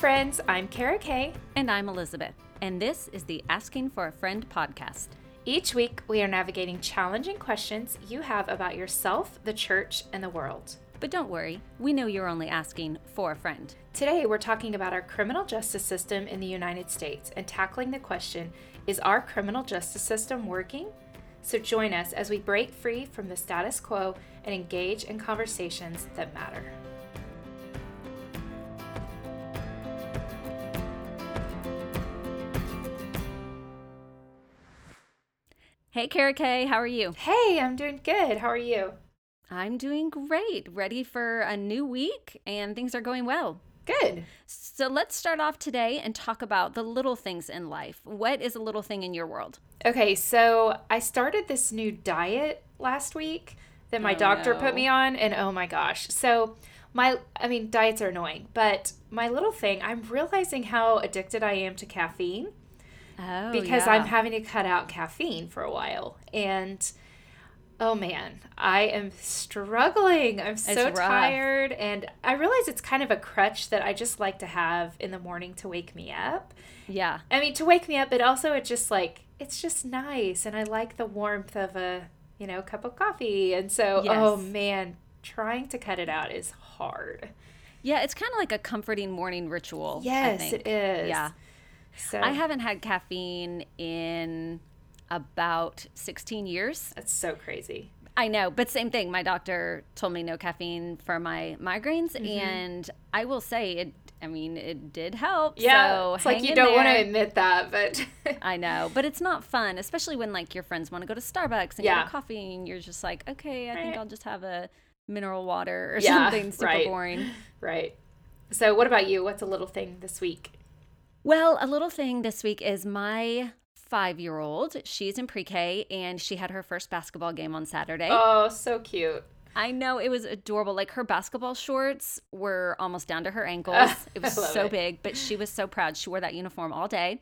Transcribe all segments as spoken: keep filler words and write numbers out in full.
friends, I'm Kara Kay. And I'm Elizabeth, and this is the Asking for a Friend podcast. Each week, we are navigating challenging questions you have about yourself, the church, and the world. But don't worry, we know you're only asking for a friend. Today, we're talking about our criminal justice system in the United States and tackling the question, is our criminal justice system working? So join us as we break free from the status quo and engage in conversations that matter. Hey, Kara Kay, how are you? Hey, I'm doing good. How are you? I'm doing great. Ready for a new week, and things are going well. Good. So let's start off today and talk about the little things in life. What is a little thing in your world? Okay, so I started this new diet last week that my Oh, doctor no. put me on, and oh my gosh. So my, I mean, diets are annoying, but my little thing, I'm realizing how addicted I am to caffeine. Oh, because yeah. I'm having to cut out caffeine for a while. And oh man, I am struggling. I'm so It's rough. tired. And I realize it's kind of a crutch that I just like to have in the morning to wake me up. Yeah. I mean, to wake me up, but also it's just like, it's just nice. And I like the warmth of a, you know, cup of coffee. And so, Yes. oh man, trying to cut it out is hard. Yeah, it's kind of like a comforting morning ritual. I Yes, think. it is. Yeah. So I haven't had caffeine in about sixteen years. that's so crazy. I know, but same thing. My doctor told me no caffeine for my migraines, Mm-hmm. and I will say it. I mean, it did help. Yeah, so it's like hang you in don't want to there. admit that, but I know, but it's not fun, especially when like your friends want to go to Starbucks and Yeah. get a coffee, and you're just like, okay, I think Right. I'll just have a mineral water or Yeah, something super right. boring. right. So what about you? What's a little thing this week? Well, a little thing this week is my five-year-old. She's in pre-K, and she had her first basketball game on Saturday. Oh, so cute. I know, it was adorable. Like, her basketball shorts were almost down to her ankles. It was I love so it. big, but she was so proud. She wore that uniform all day.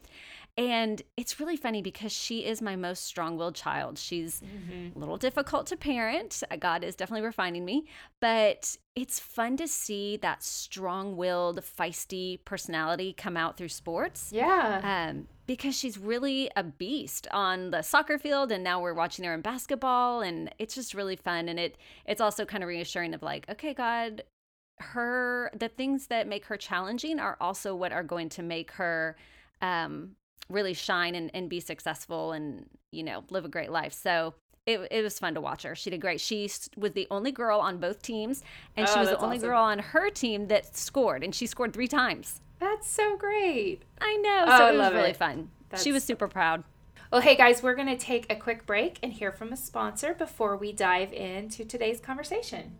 And it's really funny because she is my most strong-willed child. She's Mm-hmm. a little difficult to parent. God is definitely refining me. But it's fun to see that strong-willed, feisty personality come out through sports. Yeah. Um, because she's really a beast on the soccer field, and now we're watching her in basketball, and it's just really fun. And it it's also kind of reassuring of like, okay, God, her the things that make her challenging are also what are going to make her um, really shine and, and be successful and, you know, live a great life. So it it was fun to watch her. She did great. She s- was the only girl on both teams, and she Oh, was the that's only awesome. girl on her team that scored, and she scored three times. That's so great. I know. Oh, So I it was love really it. fun. That's- She was super proud. Well, hey guys, we're going to take a quick break and hear from a sponsor before we dive into today's conversation.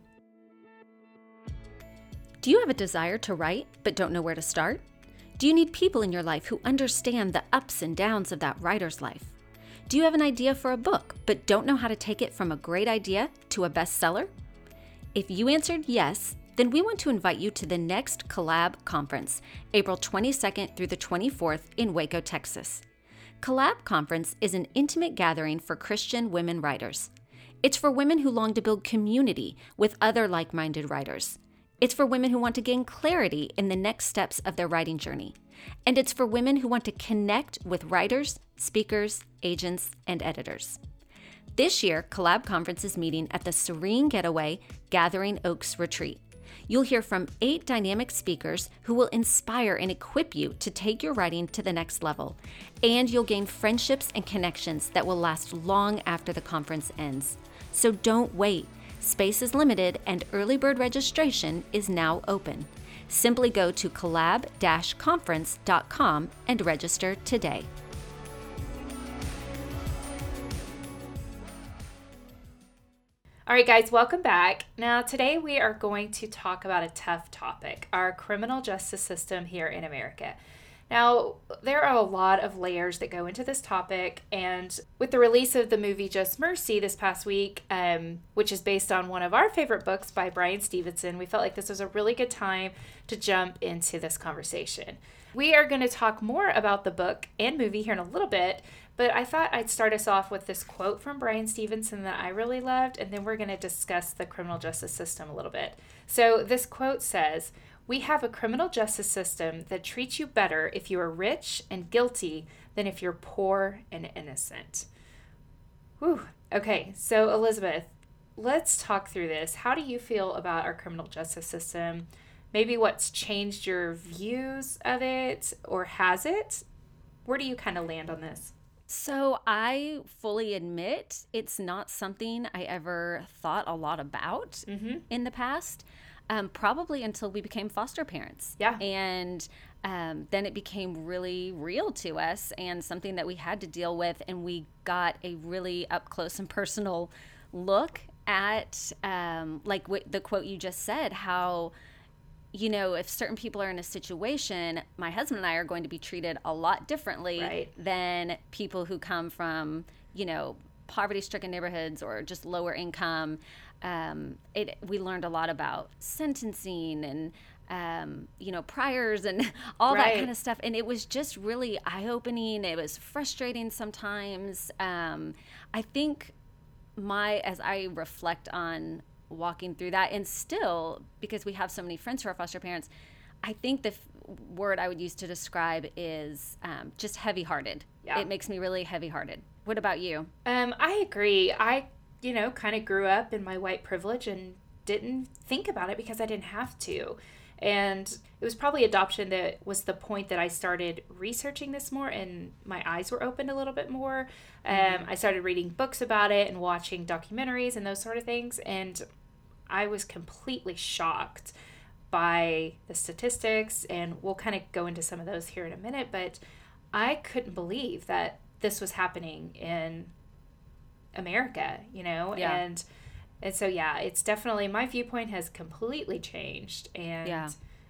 Do you have a desire to write but don't know where to start? Do you need people in your life who understand the ups and downs of that writer's life? Do you have an idea for a book but don't know how to take it from a great idea to a bestseller? If you answered yes, then we want to invite you to the next Collab Conference, April twenty-second through the twenty-fourth in Waco, Texas. Collab Conference is an intimate gathering for Christian women writers. It's for women who long to build community with other like-minded writers. It's for women who want to gain clarity in the next steps of their writing journey. And it's for women who want to connect with writers, speakers, agents, and editors. This year, Collab Conference is meeting at the Serene Getaway Gathering Oaks Retreat. You'll hear from eight dynamic speakers who will inspire and equip you to take your writing to the next level. And you'll gain friendships and connections that will last long after the conference ends. So don't wait. Space is limited and early bird registration is now open. Simply go to collab dash conference dot com and register today. All right, guys, welcome back. Now, today we are going to talk about a tough topic, our criminal justice system here in America. Now, there are a lot of layers that go into this topic, and with the release of the movie Just Mercy this past week, um, which is based on one of our favorite books by Bryan Stevenson, we felt like this was a really good time to jump into this conversation. We are going to talk more about the book and movie here in a little bit, but I thought I'd start us off with this quote from Bryan Stevenson that I really loved, and then we're going to discuss the criminal justice system a little bit. So this quote says, We have a criminal justice system that treats you better if you are rich and guilty than if you're poor and innocent. Whew. Okay, so Elizabeth, let's talk through this. How do you feel about our criminal justice system? Maybe what's changed your views of it, or has it? Where do you kind of land on this? So I fully admit it's not something I ever thought a lot about Mm-hmm. in the past, um, probably until we became foster parents. Yeah. And um, then it became really real to us and something that we had to deal with. And we got a really up close and personal look at, um, like w- the quote you just said, how, you know, if certain people are in a situation, my husband and I are going to be treated a lot differently Right. than people who come from, you know, poverty-stricken neighborhoods or just lower income. Um, it we learned a lot about sentencing and, um, you know, priors and all that Right. kind of stuff. And it was just really eye-opening. It was frustrating sometimes. Um, I think my as I reflect on walking through that, and still, because we have so many friends who are foster parents, I think the f- word I would use to describe is um, just heavy-hearted. Yeah. It makes me really heavy-hearted. What about you? Um, I agree. I, you know, kind of grew up in my white privilege and didn't think about it because I didn't have to. And it was probably adoption that was the point that I started researching this more and my eyes were opened a little bit more. Um, Mm-hmm. I started reading books about it and watching documentaries and those sort of things. And I was completely shocked by the statistics. And we'll kind of go into some of those here in a minute. But I couldn't believe that this was happening in America, you know? Yeah. And and so yeah, it's definitely, my viewpoint has completely changed. And Yeah.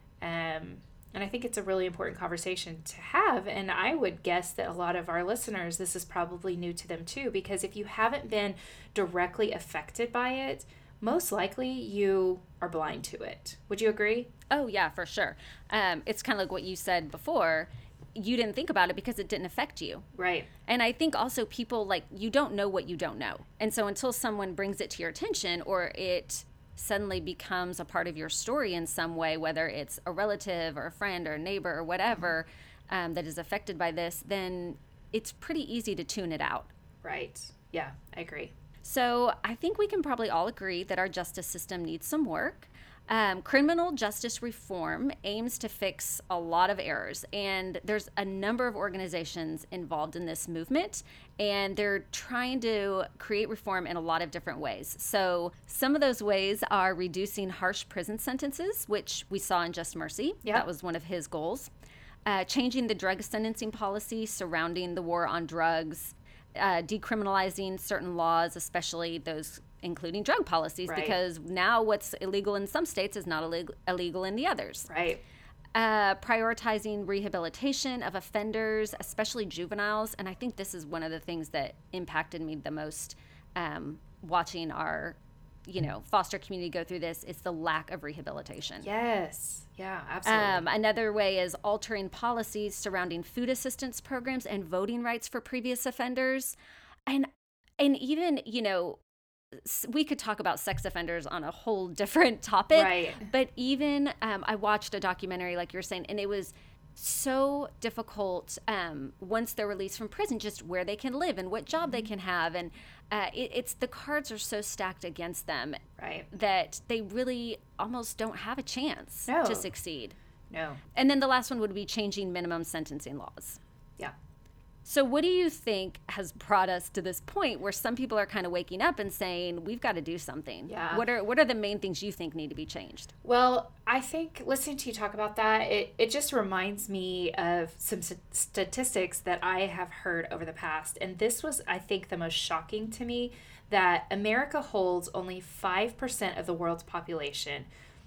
um and I think it's a really important conversation to have. And I would guess that a lot of our listeners, this is probably new to them too, because if you haven't been directly affected by it, most likely you are blind to it. Would you agree? Oh, yeah, for sure. Um, it's kind of like what you said before. You didn't think about it because it didn't affect you. Right. And I think also people, like, you don't know what you don't know. And so until someone brings it to your attention or it suddenly becomes a part of your story in some way, whether it's a relative or a friend or a neighbor or whatever um, that is affected by this, then it's pretty easy to tune it out. Right. Yeah, I agree. So I think we can probably all agree that our justice system needs some work. Um, criminal justice reform aims to fix a lot of errors, and there's a number of organizations involved in this movement, and they're trying to create reform in a lot of different ways. So some of those ways are reducing harsh prison sentences, which we saw in Just Mercy. Yep. That was one of his goals. Uh, changing the drug sentencing policy surrounding the war on drugs, uh, decriminalizing certain laws, especially those including drug policies, Right. because now what's illegal in some states is not illegal, illegal in the others. Right. Uh, prioritizing rehabilitation of offenders, especially juveniles. And I think this is one of the things that impacted me the most um, watching our, you know, foster community go through this. It's the lack of rehabilitation. Yes. Yeah, absolutely. Um, another way is altering policies surrounding food assistance programs and voting rights for previous offenders. And and even, you know, s- we could talk about sex offenders on a whole different topic. Right. But even um, I watched a documentary, like you're saying, and it was so difficult um, once they're released from prison, just where they can live and what job Mm-hmm. they can have. And uh, it, it's the cards are so stacked against them Right. that they really almost don't have a chance No. to succeed. No. And then the last one would be changing minimum sentencing laws. Yeah. So what do you think has brought us to this point where some people are kind of waking up and saying, we've got to do something? Yeah. What are what are the main things you think need to be changed? Well, I think listening to you talk about that, it, it just reminds me of some s- statistics that I have heard over the past. And this was, I think, the most shocking to me, that America holds only five percent of the world's population,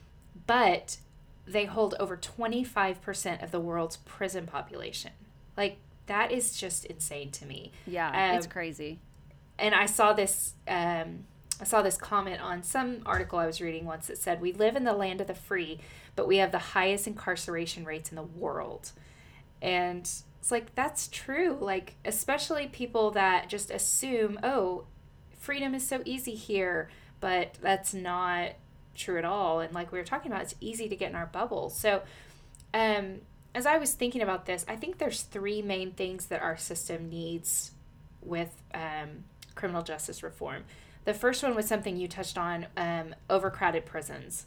but they hold over twenty-five percent of the world's prison population. Like, that is just insane to me. Yeah, Um, it's crazy. And I saw this um, I saw this comment on some article I was reading once that said, "We live in the land of the free, but we have the highest incarceration rates in the world." And it's like, that's true. Like, especially people that just assume, oh, freedom is so easy here, but that's not true at all. And like we were talking about, it's easy to get in our bubble. So um, as I was thinking about this, I think there's three main things that our system needs with um, criminal justice reform. The first one was something you touched on, um, overcrowded prisons.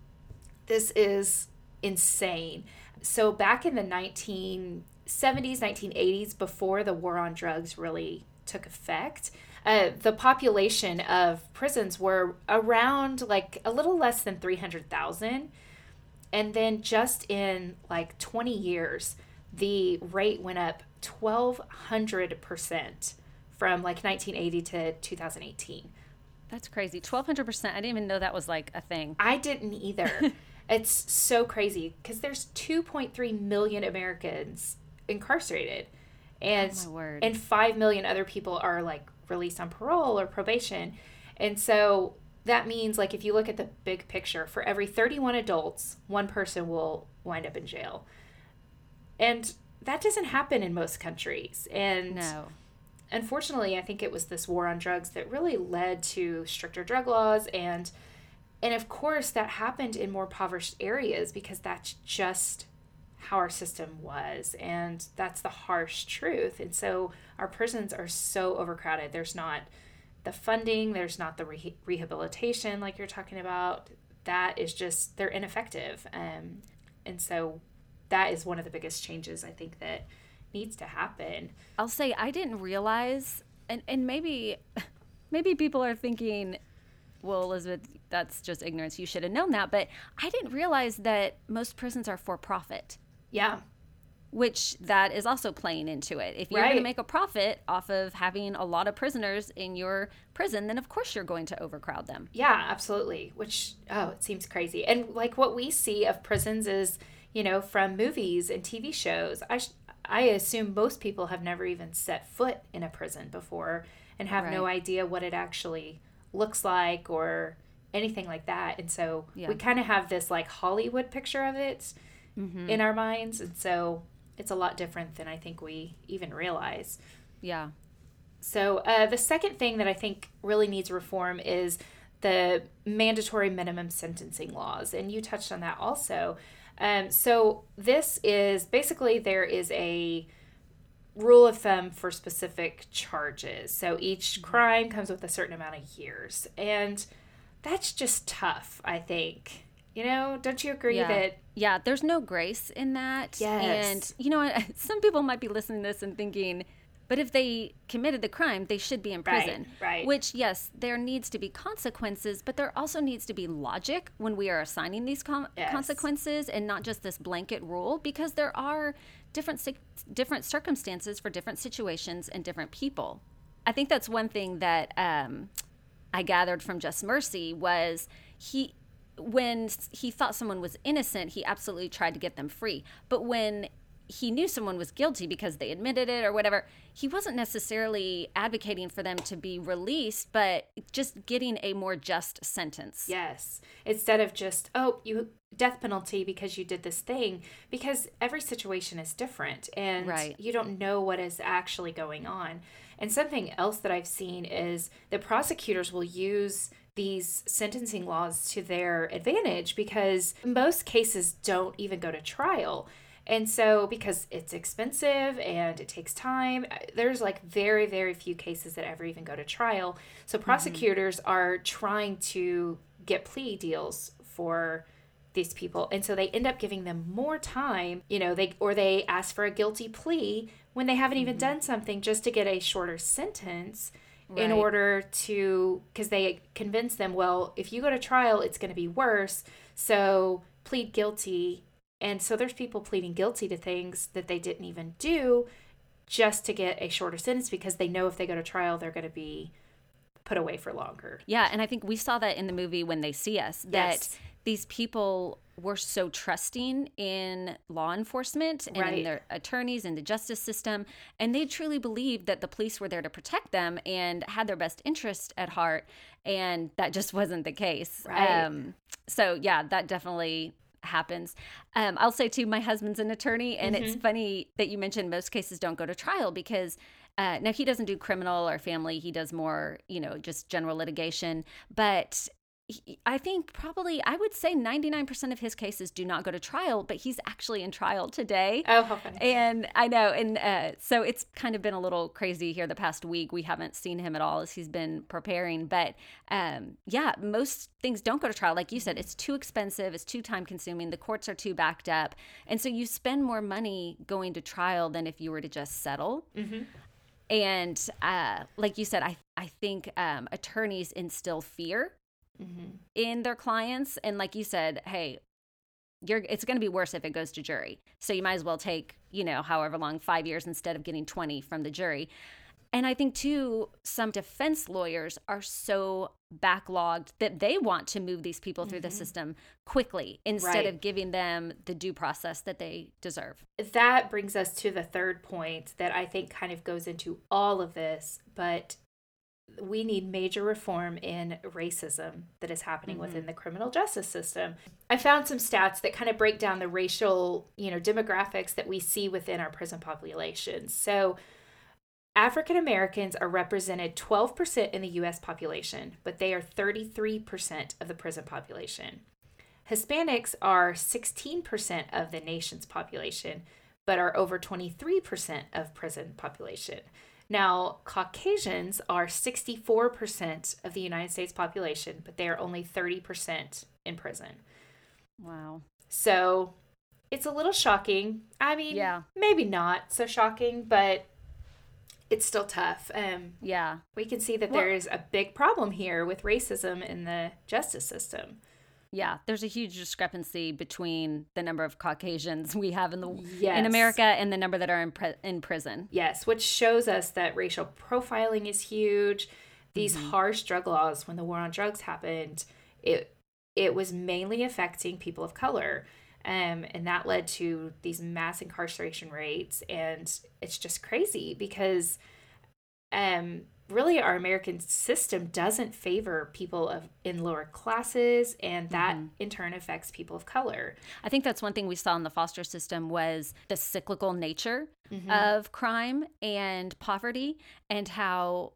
This is insane. So back in the nineteen seventies, nineteen eighties, before the war on drugs really took effect, uh, the population of prisons were around like a little less than three hundred thousand. And then just in like twenty years, the rate went up twelve hundred percent from like nineteen eighty to two thousand eighteen. That's crazy. twelve hundred percent. I didn't even know that was like a thing. I didn't either. It's so crazy because there's two point three million Americans incarcerated, and Oh, my word. and five million other people are like released on parole or probation. And so that means, like, if you look at the big picture, for every thirty-one adults, one person will wind up in jail. And that doesn't happen in most countries. And No. unfortunately, I think it was this war on drugs that really led to stricter drug laws, and and of course that happened in more impoverished areas because that's just how our system was, and that's the harsh truth. And so our prisons are so overcrowded. There's not the funding, there's not the re- rehabilitation like you're talking about. That is just, they're ineffective. Um, and so that is one of the biggest changes I think that needs to happen. I'll say I didn't realize, and, and maybe maybe people are thinking, well, Elizabeth, that's just ignorance. You should have known that. But I didn't realize that most prisons are for profit, Yeah. which that is also playing into it. If you're going Right. to make a profit off of having a lot of prisoners in your prison, then of course you're going to overcrowd them. Yeah, absolutely. Which, oh, it seems crazy. And like what we see of prisons is, you know, from movies and T V shows. I sh- I assume most people have never even set foot in a prison before and have no Right. idea what it actually looks like or anything like that. And so Yeah. we kind of have this like Hollywood picture of it Mm-hmm. in our minds. And so it's a lot different than I think we even realize. Yeah. So uh, the second thing that I think really needs reform is the mandatory minimum sentencing laws. And you touched on that also. Um, so this is basically, there is a rule of thumb for specific charges. So each crime comes with a certain amount of years. And that's just tough, I think. You know, don't you agree Yeah. that? Yeah, there's no grace in that. Yes. And, you know, some people might be listening to this and thinking, but if they committed the crime, they should be in Right, prison. right. Which, yes, there needs to be consequences, but there also needs to be logic when we are assigning these com- Yes. consequences and not just this blanket rule, because there are different si- different circumstances for different situations and different people. I think that's one thing that um, I gathered from Just Mercy was he when he thought someone was innocent, he absolutely tried to get them free. But when he knew someone was guilty because they admitted it or whatever, he wasn't necessarily advocating for them to be released, but just getting a more just sentence. Yes. Instead of just, oh, you death penalty because you did this thing, because every situation is different and Right. you don't know what is actually going on. And something else that I've seen is that prosecutors will use these sentencing laws to their advantage because most cases don't even go to trial. And so because it's expensive and it takes time, there's like very, very few cases that ever even go to trial. So prosecutors mm-hmm. are trying to get plea deals for these people. And so they end up giving them more time, you know, they or they ask for a guilty plea when they haven't even mm-hmm. done something just to get a shorter sentence. Right. In order to, because they convince them, well, if you go to trial, it's going to be worse. So plead guilty. And so there's people pleading guilty to things that they didn't even do just to get a shorter sentence because they know if they go to trial, they're going to be put away for longer. Yeah. And I think we saw that in the movie When They See Us, that Yes. these people were so trusting in law enforcement and Right. in their attorneys and the justice system. And they truly believed that the police were there to protect them and had their best interest at heart. And that just wasn't the case. Right. Um, so, yeah, that definitely happens. Um, I'll say, too, my husband's an attorney. And Mm-hmm. it's funny that you mentioned most cases don't go to trial because uh, now he doesn't do criminal or family. He does more, you know, just general litigation. But he, I think probably, I would say ninety-nine percent of his cases do not go to trial, but he's actually in trial today. Oh, how funny. And I know. And uh, so it's kind of been a little crazy here the past week. We haven't seen him at all as he's been preparing. But um, yeah, most things don't go to trial. Like you said, it's too expensive. It's too time consuming. The courts are too backed up. And so you spend more money going to trial than if you were to just settle. Mm-hmm. And uh, like you said, I, I think um, attorneys instill fear mm-hmm. in their clients. And like you said, hey, you're it's going to be worse if it goes to jury. So you might as well take, you know, however long, five years instead of getting twenty from the jury. And I think, too, some defense lawyers are so backlogged that they want to move these people through mm-hmm. the system quickly instead right. of giving them the due process that they deserve. That brings us to the third point that I think kind of goes into all of this, but we need major reform in racism that is happening mm-hmm. within the criminal justice system. I found some stats that kind of break down the racial, you know, demographics that we see within our prison populations. So African Americans are represented twelve percent in the U S population, but they are thirty-three percent of the prison population. Hispanics are sixteen percent of the nation's population, but are over twenty-three percent of prison population. Now, Caucasians are sixty-four percent of the United States population, but they are only thirty percent in prison. Wow. So it's a little shocking. I mean, yeah. maybe not so shocking, but it's still tough. Um, yeah. We can see that well, there's a big problem here with racism in the justice system. Yeah, there's a huge discrepancy between the number of Caucasians we have in the yes. in America and the number that are in pre- in prison. Yes, which shows us that racial profiling is huge. These mm-hmm. harsh drug laws, when the war on drugs happened, it it was mainly affecting people of color. Um, and that led to these mass incarceration rates. And it's just crazy because um, really our American system doesn't favor people of in lower classes. And that mm-hmm. in turn affects people of color. I think that's one thing we saw in the foster system was the cyclical nature mm-hmm. of crime and poverty and how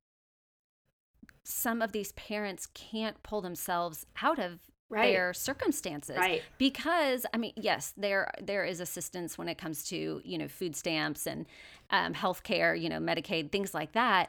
some of these parents can't pull themselves out of Right. their circumstances. Right. Because, I mean, yes, there there is assistance when it comes to, you know, food stamps and um, healthcare, you know, Medicaid, things like that.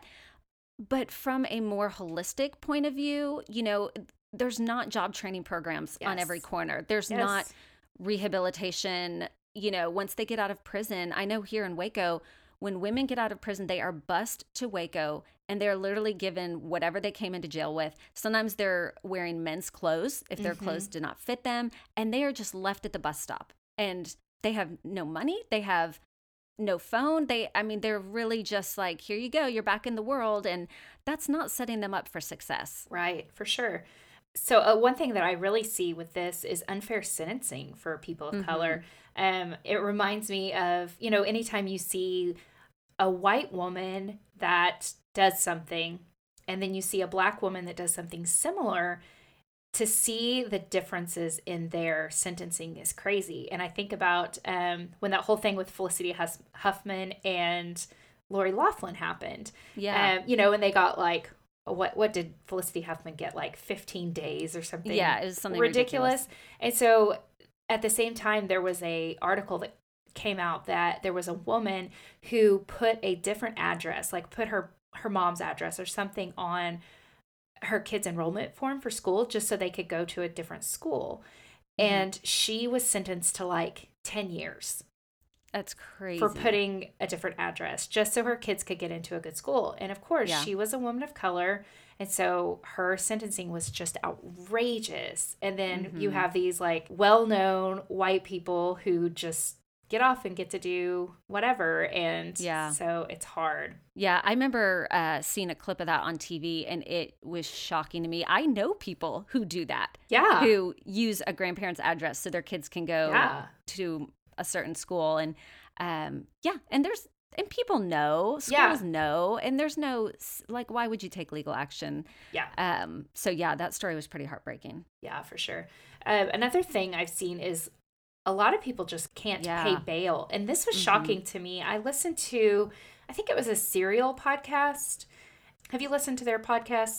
But from a more holistic point of view, you know, there's not job training programs yes. on every corner. There's yes. not rehabilitation, you know, once they get out of prison. I know here in Waco, when women get out of prison, they are bused to Waco and they're literally given whatever they came into jail with. Sometimes they're wearing men's clothes if their mm-hmm. clothes do not fit them, and they are just left at the bus stop. And they have no money. They have no phone. They, I mean, they're really just like, here you go, you're back in the world. And that's not setting them up for success. Right, for sure. So uh, one thing that I really see with this is unfair sentencing for people of mm-hmm. color. Um, it reminds me of, you know, anytime you see a white woman that does something and then you see a black woman that does something similar, to see the differences in their sentencing is crazy. And I think about um, when that whole thing with Felicity Huff- Huffman and Lori Loughlin happened. Yeah. Um, you know, and they got like, what what did Felicity Huffman get, like fifteen days or something? Yeah, it was something ridiculous. ridiculous. And so at the same time, there was a article that came out that there was a woman who put a different address, like put her, her mom's address or something on her kids' enrollment form for school just so they could go to a different school. Mm-hmm. And she was sentenced to like ten years. That's crazy. For putting a different address just so her kids could get into a good school. And of course, yeah. she was a woman of color. And so her sentencing was just outrageous. And then mm-hmm. you have these like well-known white people who just get off and get to do whatever. And yeah. so it's hard. Yeah, I remember uh, seeing a clip of that on T V and it was shocking to me. I know people who do that. Yeah. Who use a grandparent's address so their kids can go yeah. to a certain school. And um, yeah, and there's, and people know, schools yeah. know, and there's no, like, why would you take legal action? Yeah. Um. So yeah, that story was pretty heartbreaking. Yeah, for sure. Um, another thing I've seen is a lot of people just can't yeah. pay bail. And this was mm-hmm. shocking to me. I listened to, I think it was a Serial podcast. Have you listened to their podcasts?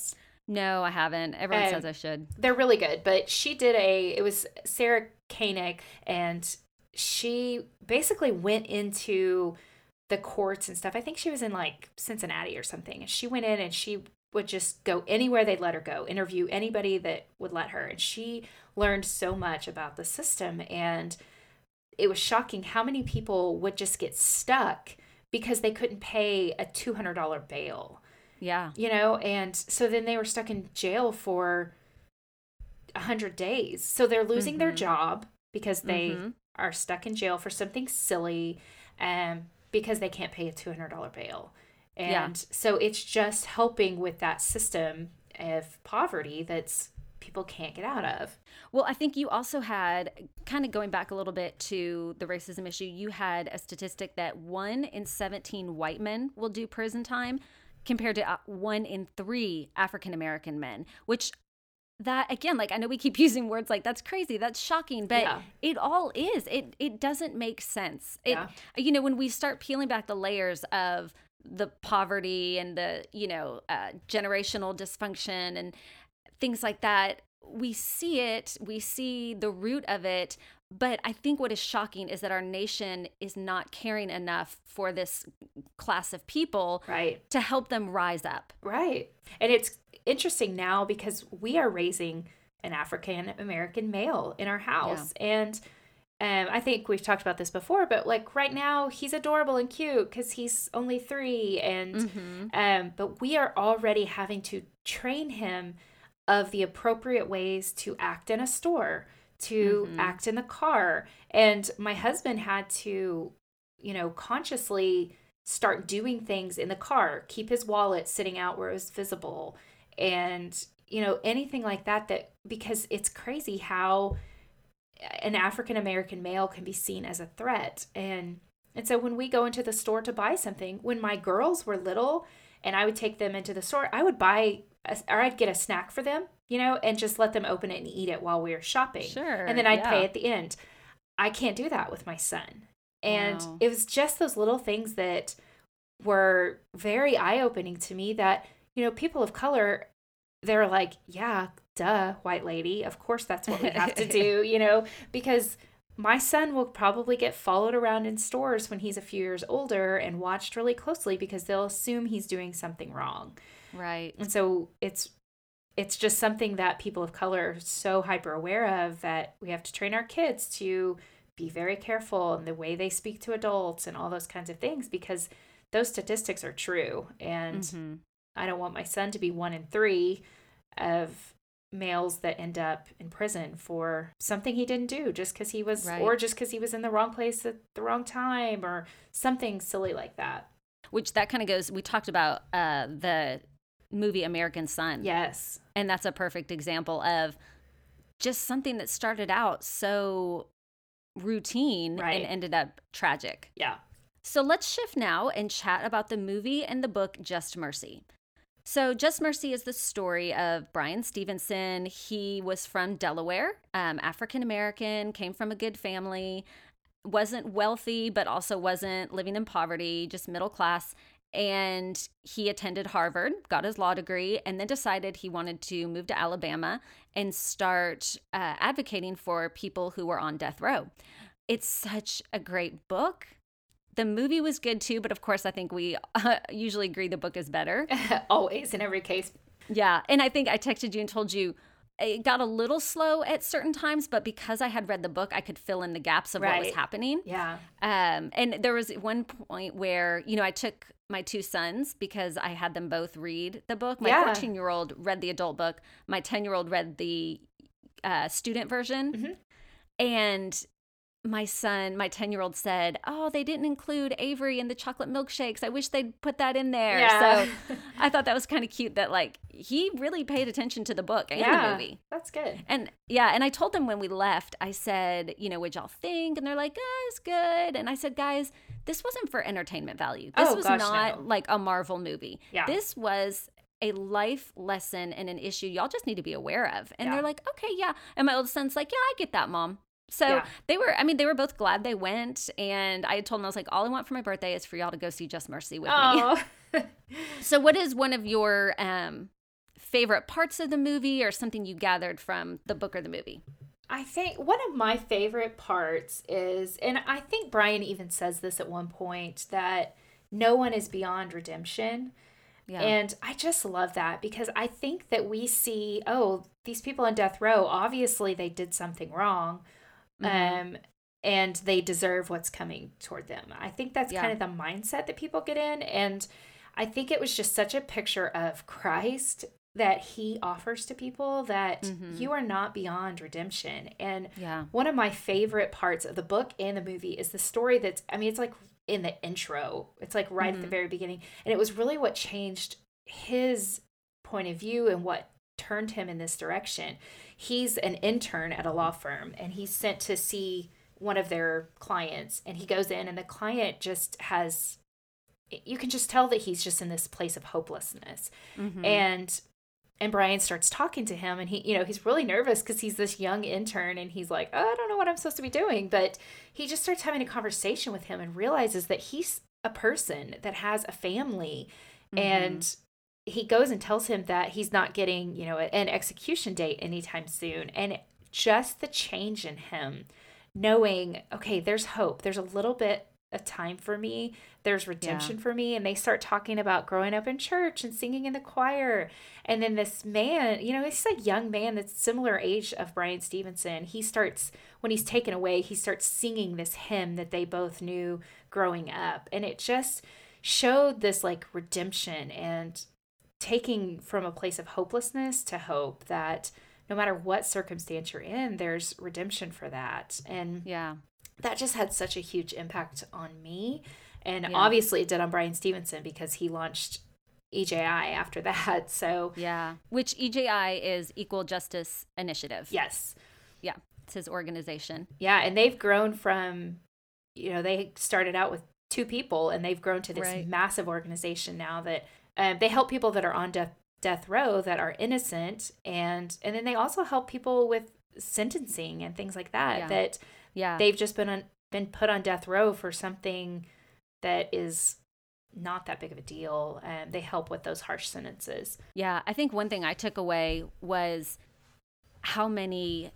No, I haven't. Everyone Um, says I should. They're really good, but she did a, it was Sarah Koenig, and she basically went into the courts and stuff. I think she was in like Cincinnati or something. And she went in and she would just go anywhere they'd let her go, interview anybody that would let her. And she learned so much about the system. And it was shocking how many people would just get stuck because they couldn't pay a two hundred dollars bail. Yeah. You know, and so then they were stuck in jail for one hundred days. So they're losing mm-hmm. their job because they mm-hmm. are stuck in jail for something silly, um, because they can't pay a two hundred dollars bail. And yeah. so it's just helping with that system of poverty that's people can't get out of. Well, I think you also had, kind of going back a little bit to the racism issue, you had a statistic that one in seventeen white men will do prison time compared to one in three African-American men, which that, again, like I know we keep using words like that's crazy, that's shocking, but yeah. it all is. It it doesn't make sense. It, yeah. You know, when we start peeling back the layers of the poverty and the, you know, uh, generational dysfunction and things like that, we see it, we see the root of it. But I think what is shocking is that our nation is not caring enough for this class of people right. to help them rise up. Right. And it's interesting now because we are raising an African American male in our house. Yeah. And um, I think we've talked about this before, but like right now he's adorable and cute because he's only three. And mm-hmm. um, but we are already having to train him of the appropriate ways to act in a store, to mm-hmm. act in the car. And my husband had to, you know, consciously start doing things in the car, keep his wallet sitting out where it was visible, and, you know, anything like that, that because it's crazy how an African-American male can be seen as a threat. And, and so when we go into the store to buy something, when my girls were little and I would take them into the store, I would buy a, or I'd get a snack for them, you know, and just let them open it and eat it while we were shopping. Sure. And then I'd yeah. pay at the end. I can't do that with my son. And no. it was just those little things that were very eye-opening to me that, you know, people of color, they're like, yeah, duh, white lady. Of course that's what we have to do, you know, because my son will probably get followed around in stores when he's a few years older and watched really closely because they'll assume he's doing something wrong. Right. And so it's it's just something that people of color are so hyper aware of that we have to train our kids to be very careful in the way they speak to adults and all those kinds of things because those statistics are true. And mm-hmm. I don't want my son to be one in three of males that end up in prison for something he didn't do just because he was, right. or just because he was in the wrong place at the wrong time or something silly like that. Which that kind of goes, we talked about uh, the movie American Son. Yes. And that's a perfect example of just something that started out so routine right. and ended up tragic. Yeah. So let's shift now and chat about the movie and the book Just Mercy. So Just Mercy is the story of Brian Stevenson. He was from Delaware, um, African-American, came from a good family, wasn't wealthy, but also wasn't living in poverty, just middle class. And he attended Harvard, got his law degree, and then decided he wanted to move to Alabama and start uh, advocating for people who were on death row. It's such a great book. The movie was good too, but of course I think we uh, usually agree the book is better. Always, in every case. Yeah, and I think I texted you and told you it got a little slow at certain times, but because I had read the book, I could fill in the gaps of right. what was happening. Yeah. Um, and there was one point where, you know, I took my two sons because I had them both read the book. My fourteen-year-old yeah. read the adult book. My ten-year-old read the uh, student version. Mm-hmm. And my son, my ten-year-old said, oh, they didn't include Avery in the chocolate milkshakes. I wish they'd put that in there. Yeah. So I thought that was kind of cute that, like, he really paid attention to the book and yeah, the movie. That's good. And, yeah, and I told them when we left, I said, you know, what'd y'all think? And they're like, oh, it's good. And I said, guys, this wasn't for entertainment value. This oh, was gosh, not no. like a Marvel movie. Yeah. This was a life lesson and an issue y'all just need to be aware of. And yeah. they're like, okay, yeah. And my oldest son's like, yeah, I get that, Mom. So yeah. they were, I mean, they were both glad they went. And I had told them, I was like, all I want for my birthday is for y'all to go see Just Mercy with oh. me. So what is one of your um, favorite parts of the movie or something you gathered from the book or the movie? I think one of my favorite parts is, and I think Brian even says this at one point, that no one is beyond redemption. Yeah. And I just love that because I think that we see, oh, these people on death row, obviously they did something wrong. Mm-hmm. Um, and they deserve what's coming toward them. I think that's yeah. kind of the mindset that people get in. And I think it was just such a picture of Christ that he offers to people, that mm-hmm. you are not beyond redemption. And yeah. one of my favorite parts of the book and the movie is the story that's, I mean, it's like in the intro. It's like right mm-hmm. at the very beginning. And it was really what changed his point of view and what turned him in this direction. He's an intern at a law firm, and he's sent to see one of their clients, and he goes in, and the client just has, you can just tell that he's just in this place of hopelessness. Mm-hmm. And And Brian starts talking to him, and he, you know, he's really nervous because he's this young intern, and he's like, oh, I don't know what I'm supposed to be doing. But he just starts having a conversation with him and realizes that he's a person that has a family. Mm-hmm. And he goes and tells him that he's not getting, you know, an execution date anytime soon. And just the change in him, knowing, okay, there's hope. There's a little bit of time for me. There's redemption yeah. for me. And they start talking about growing up in church and singing in the choir. And then this man, you know, he's a young man that's similar age of Brian Stevenson. He starts, when he's taken away, he starts singing this hymn that they both knew growing up. And it just showed this like redemption and taking from a place of hopelessness to hope, that no matter what circumstance you're in, there's redemption for that. And yeah, that just had such a huge impact on me. And yeah. obviously it did on Brian Stevenson because he launched E J I after that. So yeah, which E J I is Equal Justice Initiative. Yes. Yeah, it's his organization. Yeah, and they've grown from, you know, they started out with two people, and they've grown to this right. massive organization now that um, they help people that are on death death row that are innocent, and and then they also help people with sentencing and things like that. Yeah. That yeah, they've just been on, been put on death row for something that is not that big of a deal, and they help with those harsh sentences. Yeah, I think one thing I took away was how many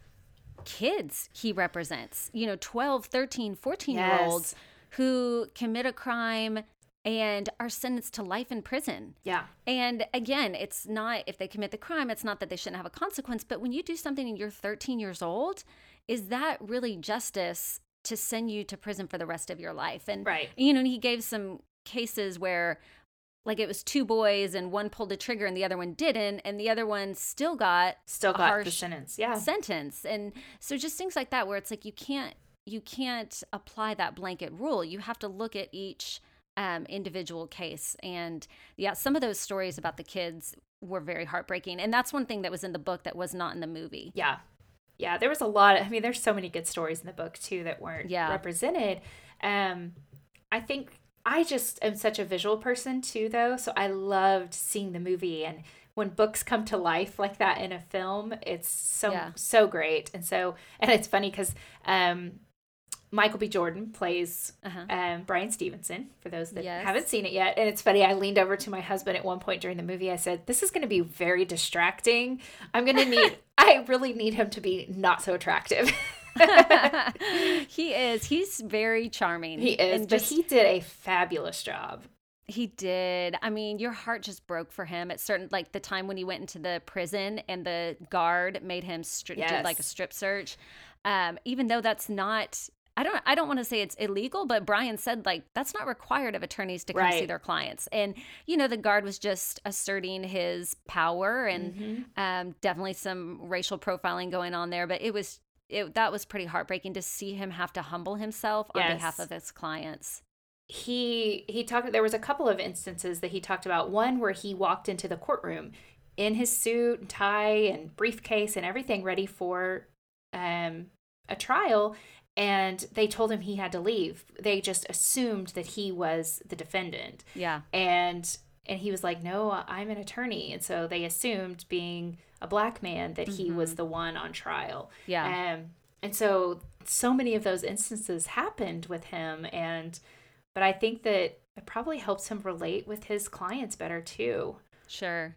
kids he represents. You know, twelve, thirteen, fourteen yes. year olds who commit a crime and are sentenced to life in prison. Yeah. And again, it's not, if they commit the crime, it's not that they shouldn't have a consequence, but when you do something and you're thirteen years old, is that really justice to send you to prison for the rest of your life? And, right. you know, he gave some cases where like it was two boys and one pulled a trigger and the other one didn't, and the other one still got still got a harsh the sentence. Yeah. sentence. And so just things like that where it's like you can't you can't apply that blanket rule. You have to look at each um, individual case. And yeah, some of those stories about the kids were very heartbreaking. And that's one thing that was in the book that was not in the movie. Yeah. Yeah, there was a lot. Of, I mean, there's so many good stories in the book, too, that weren't yeah. represented. Um, I think I just am such a visual person, too, though. So I loved seeing the movie. And when books come to life like that in a film, it's so, yeah. so great. And so, and it's funny because um, Michael B. Jordan plays uh-huh. um, Brian Stevenson, for those that yes. haven't seen it yet. And it's funny, I leaned over to my husband at one point during the movie. I said, this is going to be very distracting. I'm going to need, I really need him to be not so attractive. He is. He's very charming. He is, but just, he did a fabulous job. He did. I mean, your heart just broke for him at certain, like the time when he went into the prison and the guard made him stri- yes. did like a strip search. Um, even though that's not... I don't I don't want to say it's illegal, but Brian said, like, that's not required of attorneys to come right. see their clients. And, you know, the guard was just asserting his power and mm-hmm. um, definitely some racial profiling going on there. But it was it that was pretty heartbreaking to see him have to humble himself on yes. behalf of his clients. He he talked there was a couple of instances that he talked about. One where he walked into the courtroom in his suit and tie and briefcase and everything ready for um, a trial. And they told him he had to leave. They just assumed that he was the defendant. Yeah. And and he was like, no, I'm an attorney. And so they assumed, being a black man, that mm-hmm. he was the one on trial. Yeah. Um, and so, so many of those instances happened with him. And, but I think that it probably helps him relate with his clients better too. Sure.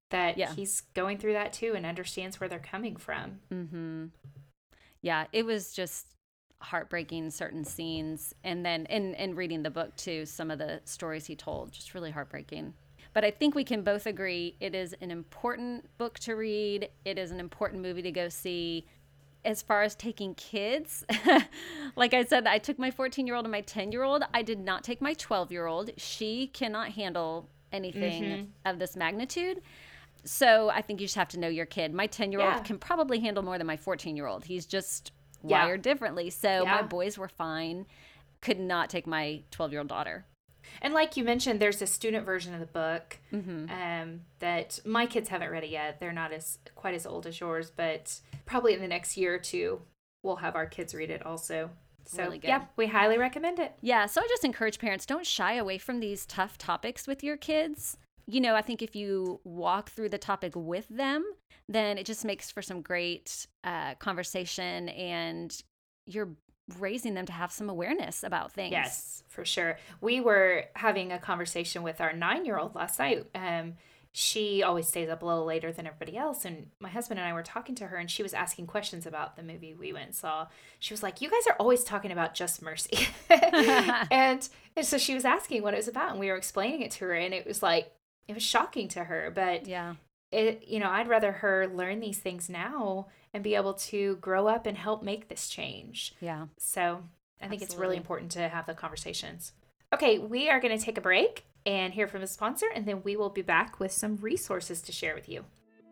that Yeah. he's going through that too and understands where they're coming from. Mm-hmm. Yeah, it was just heartbreaking, certain scenes. And then in, in reading the book too, some of the stories he told, just really heartbreaking. But I think we can both agree it is an important book to read. It is an important movie to go see. As far as taking kids, like I said, I took my fourteen-year-old and my ten-year-old. I did not take my twelve-year-old. She cannot handle anything Mm-hmm. of this magnitude. So I think you just have to know your kid. My ten-year-old Yeah. can probably handle more than my fourteen-year-old. He's just Yeah. wired differently. So Yeah. my boys were fine. Could not take my twelve-year-old daughter. And like you mentioned, there's a student version of the book Mm-hmm. um, that my kids haven't read it yet. They're not as quite as old as yours, but probably in the next year or two, we'll have our kids read it also. So Really good. yeah, we highly recommend it. Yeah, so I just encourage parents, don't shy away from these tough topics with your kids. You know, I think if you walk through the topic with them, then it just makes for some great uh, conversation, and you're raising them to have some awareness about things. Yes, for sure. We were having a conversation with our nine-year-old last night. Um, she always stays up a little later than everybody else. And my husband and I were talking to her, and she was asking questions about the movie we went and saw. She was like, you guys are always talking about Just Mercy. and, and so she was asking what it was about, and we were explaining it to her, and it was like, it was shocking to her. But, Yeah. it, you know, I'd rather her learn these things now and be able to grow up and help make this change. Yeah. So I think it's really Absolutely. important to have the conversations. Okay, we are going to take a break and hear from a sponsor, and then we will be back with some resources to share with you.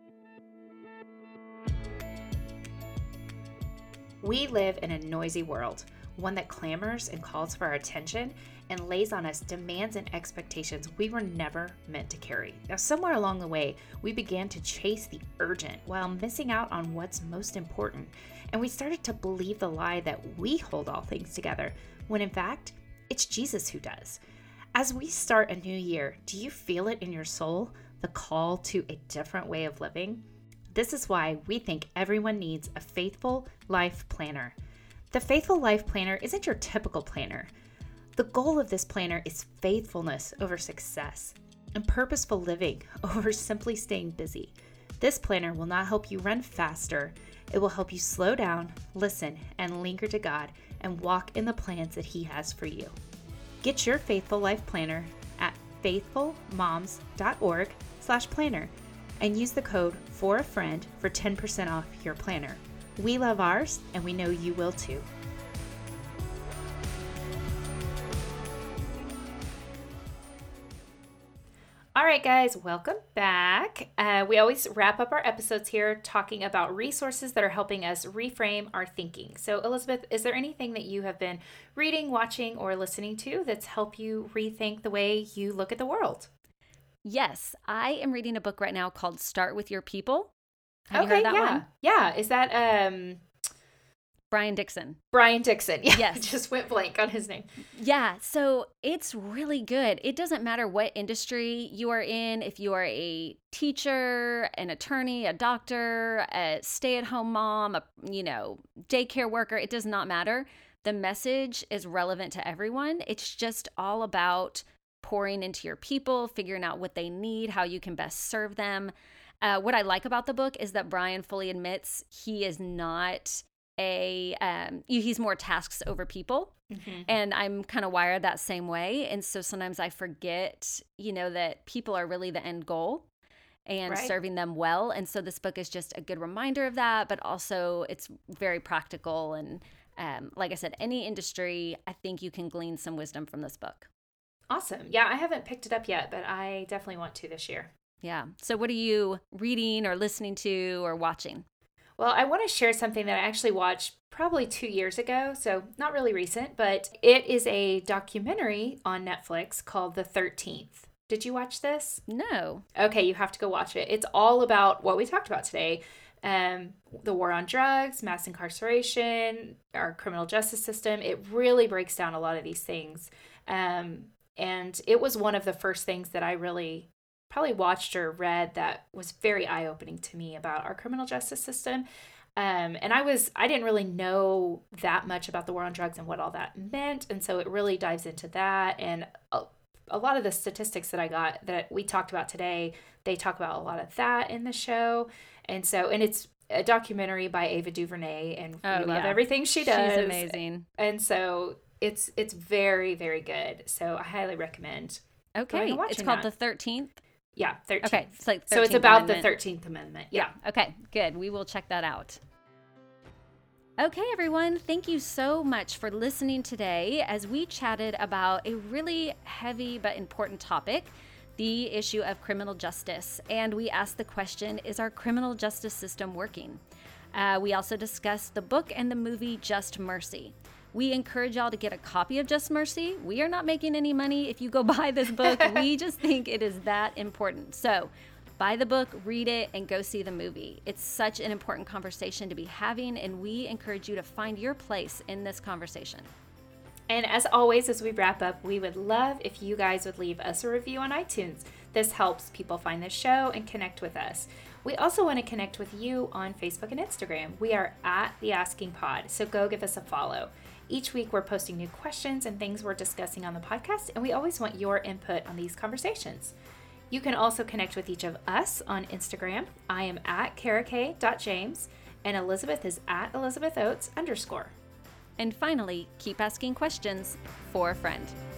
We live in a noisy world, one that clamors and calls for our attention and lays on us demands and expectations we were never meant to carry. Now, somewhere along the way, we began to chase the urgent while missing out on what's most important. And we started to believe the lie that we hold all things together, when in fact, it's Jesus who does. As we start a new year, do you feel it in your soul, the call to a different way of living? This is why we think everyone needs a Faithful Life Planner. The Faithful Life Planner isn't your typical planner. The goal of this planner is faithfulness over success and purposeful living over simply staying busy. This planner will not help you run faster. It will help you slow down, listen, and linger to God and walk in the plans that He has for you. Get your Faithful Life Planner at faithfulmoms.org slash planner and use the code for a friend for ten percent off your planner. We love ours, and we know you will too. All right, guys, welcome back. Uh, we always wrap up our episodes here talking about resources that are helping us reframe our thinking. So, Elizabeth, is there anything that you have been reading, watching, or listening to that's helped you rethink the way you look at the world? Yes, I am reading a book right now called Start With Your People. Have okay, you heard that yeah. one? Yeah. Is that um Brian Dixon. Brian Dixon? Yeah, Yes. I just went blank on his name. Yeah, so it's really good. It doesn't matter what industry you are in, if you are a teacher, an attorney, a doctor, a stay-at-home mom, a you know, daycare worker, it does not matter. The message is relevant to everyone. It's just all about pouring into your people, figuring out what they need, how you can best serve them. Uh, what I like about the book is that Brian fully admits he is not a, um, he's more tasks over people. Mm-hmm. And I'm kind of wired that same way. And so sometimes I forget, you know, that people are really the end goal and Right. serving them well. And so this book is just a good reminder of that, but also it's very practical. And um, like I said, any industry, I think you can glean some wisdom from this book. Awesome. Yeah, I haven't picked it up yet, but I definitely want to this year. Yeah. So what are you reading or listening to or watching? Well, I want to share something that I actually watched probably two years ago, so not really recent, but it is a documentary on Netflix called The thirteenth. Did you watch this? No. Okay, you have to go watch it. It's all about what we talked about today. Um, the war on drugs, mass incarceration, our criminal justice system. It really breaks down a lot of these things. Um, and it was one of the first things that I really probably watched or read that was very eye-opening to me about our criminal justice system. Um, and I was, I didn't really know that much about the war on drugs and what all that meant. And so it really dives into that and a, a lot of the statistics that I got that we talked about today, they talk about a lot of that in the show. And so, and it's a documentary by Ava DuVernay, and oh, we love yeah. everything she does. She's amazing. And so it's it's very, very good. So I highly recommend. Okay. It's called that. The thirteenth. Yeah, thirteenth. Okay. It's like so it's about Amendment. the thirteenth Amendment. Yeah. yeah. Okay, good. We will check that out. Okay, everyone. Thank you so much for listening today as we chatted about a really heavy but important topic, the issue of criminal justice. And we asked the question, is our criminal justice system working? Uh, we also discussed the book and the movie Just Mercy. We encourage y'all to get a copy of Just Mercy. We are not making any money if you go buy this book. We just think it is that important. So buy the book, read it, and go see the movie. It's such an important conversation to be having, and we encourage you to find your place in this conversation. And as always, as we wrap up, we would love if you guys would leave us a review on iTunes. This helps people find the show and connect with us. We also want to connect with you on Facebook and Instagram. We are at The Asking Pod, so go give us a follow. Each week, we're posting new questions and things we're discussing on the podcast, and we always want your input on these conversations. You can also connect with each of us on Instagram. I am at kara k dot james, and Elizabeth is at elizabeth oates underscore. And finally, keep asking questions for a friend.